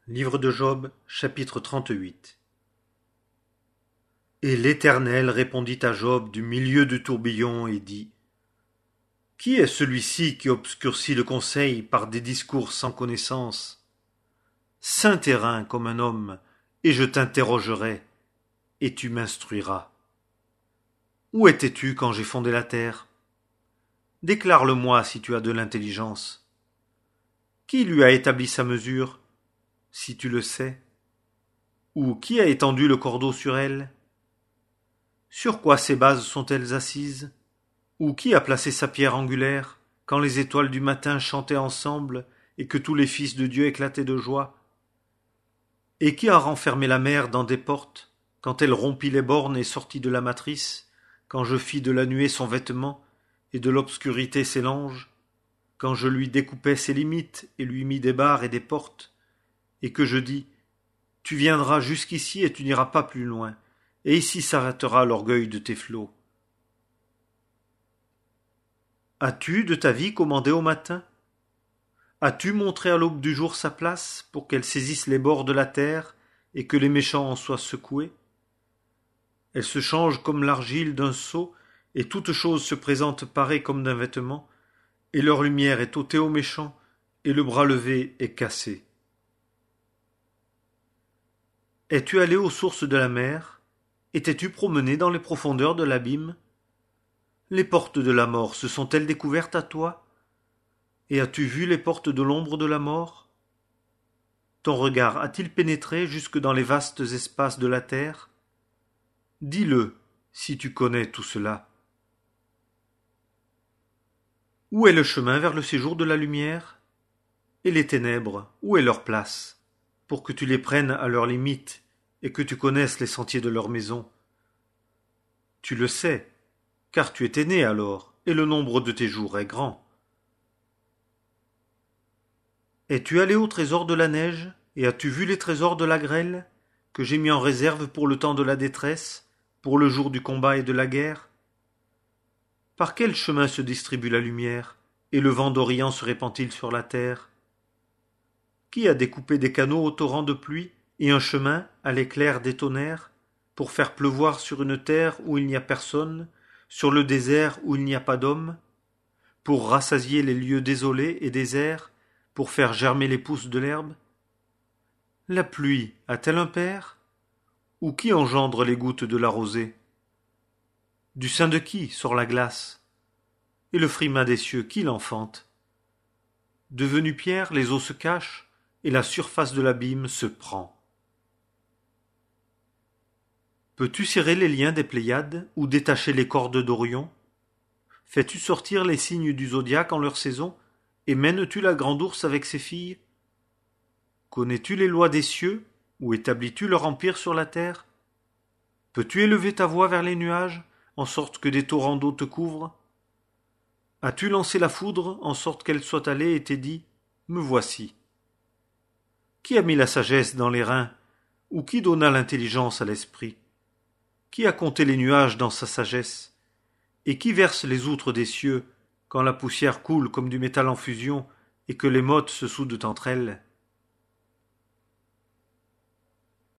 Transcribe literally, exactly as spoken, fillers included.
Livre de Job, chapitre trente-huit. Et l'Éternel répondit à Job du milieu du tourbillon et dit : Qui est celui-ci qui obscurcit le conseil par des discours sans connaissance ? Saint terrain comme un homme, et je t'interrogerai, et tu m'instruiras. Où étais-tu quand j'ai fondé la terre ? Déclare-le-moi si tu as de l'intelligence. Qui lui a établi sa mesure ? Si tu le sais. Ou qui a étendu le cordeau sur elle ? Sur quoi ses bases sont-elles assises ? Ou qui a placé sa pierre angulaire, quand les étoiles du matin chantaient ensemble et que tous les fils de Dieu éclataient de joie ? Et qui a renfermé la mer dans des portes, quand elle rompit les bornes et sortit de la matrice, quand je fis de la nuée son vêtement et de l'obscurité ses langes, quand je lui découpai ses limites et lui mis des barres et des portes, et que je dis : tu viendras jusqu'ici et tu n'iras pas plus loin, et ici s'arrêtera l'orgueil de tes flots. As-tu de ta vie commandé au matin ? As-tu montré à l'aube du jour sa place pour qu'elle saisisse les bords de la terre et que les méchants en soient secoués ? Elle se change comme l'argile d'un seau, et toute chose se présente parée comme d'un vêtement, et leur lumière est ôtée aux méchants, et le bras levé est cassé. Es-tu allé aux sources de la mer ? Et t'es-tu promené dans les profondeurs de l'abîme ? Les portes de la mort se sont-elles découvertes à toi ? Et as-tu vu les portes de l'ombre de la mort ? Ton regard a-t-il pénétré jusque dans les vastes espaces de la terre ? Dis-le, si tu connais tout cela. Où est le chemin vers le séjour de la lumière ? Et les ténèbres, où est leur place ? Pour que tu les prennes à leurs limites et que tu connaisses les sentiers de leur maison. Tu le sais, car tu étais né alors, et le nombre de tes jours est grand. Es-tu allé au trésor de la neige, et as-tu vu les trésors de la grêle, que j'ai mis en réserve pour le temps de la détresse, pour le jour du combat et de la guerre ? Par quel chemin se distribue la lumière, et le vent d'Orient se répand-il sur la terre ? Qui a découpé des canaux au torrent de pluie et un chemin à l'éclair des tonnerres pour faire pleuvoir sur une terre où il n'y a personne, sur le désert où il n'y a pas d'homme, pour rassasier les lieux désolés et déserts, pour faire germer les pousses de l'herbe ? La pluie a-t-elle un père ? Ou qui engendre les gouttes de la rosée ? Du sein de qui sort la glace ? Et le frimas des cieux, qui l'enfante ? Devenu pierre, les eaux se cachent, et la surface de l'abîme se prend. Peux-tu serrer les liens des Pléiades ou détacher les cordes d'Orion ? Fais-tu sortir les signes du zodiaque en leur saison, et mènes-tu la grande ourse avec ses filles ? Connais-tu les lois des cieux, ou établis-tu leur empire sur la terre ? Peux-tu élever ta voix vers les nuages, en sorte que des torrents d'eau te couvrent ? As-tu lancé la foudre, en sorte qu'elle soit allée et t'ait dit : me voici ? Qui a mis la sagesse dans les reins, ou qui donna l'intelligence à l'esprit ? Qui a compté les nuages dans sa sagesse ? Et qui verse les outres des cieux, quand la poussière coule comme du métal en fusion, et que les mottes se soudent entre elles ?